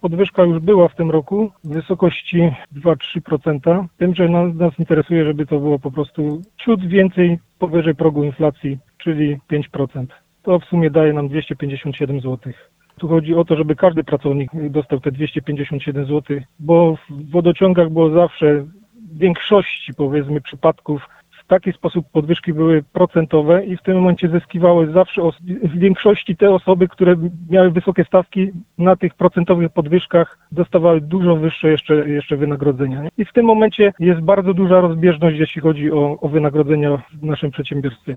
podwyżka już była w tym roku w wysokości 2-3%. Tym, że nas interesuje, żeby to było po prostu ciut więcej powyżej progu inflacji, czyli 5%. To w sumie daje nam 257 zł. Tu chodzi o to, żeby każdy pracownik dostał te 257 zł, bo w wodociągach było zawsze w większości, powiedzmy, przypadków w taki sposób podwyżki były procentowe i w tym momencie zyskiwały zawsze w większości te osoby, które miały wysokie stawki na tych procentowych podwyżkach, dostawały dużo wyższe jeszcze wynagrodzenia. I w tym momencie jest bardzo duża rozbieżność, jeśli chodzi o wynagrodzenia w naszym przedsiębiorstwie.